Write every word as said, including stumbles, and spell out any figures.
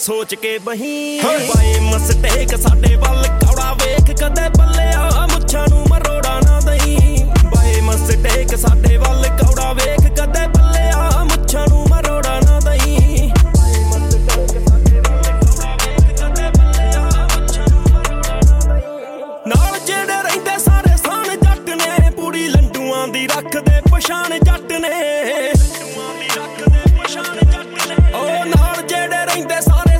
सोच के बही बाए मस्टेक साडे वल कौड़ा वेख कदे बल्लिया मुच्छां नूं मरोड़ा ना दई बाए मस्टेक साडे वल कौड़ा वेख कदे बल्लिया मुच्छां नूं मरोड़ा ना दई नाल जेड़े रहिंदे सारे सान जट ने पूरी लंडूआं दी रखदे पछाण जट ने